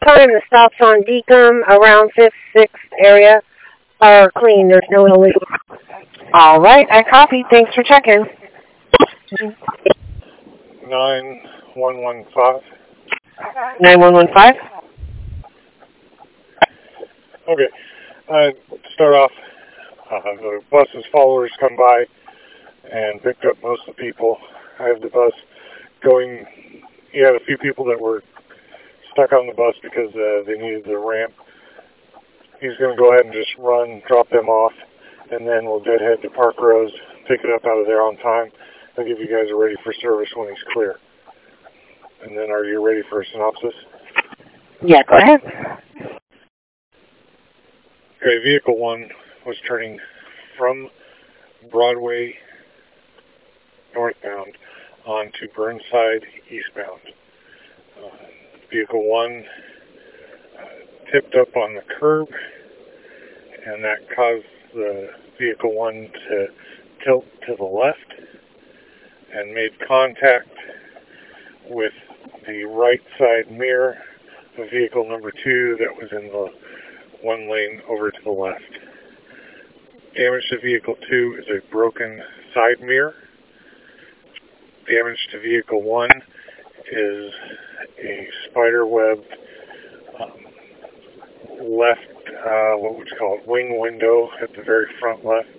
time the stops on Decom around 5th, 6th area are clean. There's no illegal. All right, I copy. Thanks for checking. 9115. 9115. Okay. Start off. The bus's followers come by and picked up most of the people. I have the bus going. You had a few people that were stuck on the bus because they needed the ramp. He's going to go ahead and just run, drop them off, and then we'll deadhead to Park Rose, pick it up out of there on time. I'll give you guys a ready for service when he's clear. And then are you ready for a synopsis? Yeah, go ahead. Okay, Vehicle 1 was turning from Broadway northbound onto Burnside eastbound. Vehicle 1 tipped up on the curb, and that caused the Vehicle 1 to tilt to the left and made contact with the right side mirror of Vehicle number 2 that was in the one lane over to the left. Damage to Vehicle 2 is a broken side mirror. Damage to Vehicle 1 is a spider-webbed left, what would you call it, wing window at the very front left.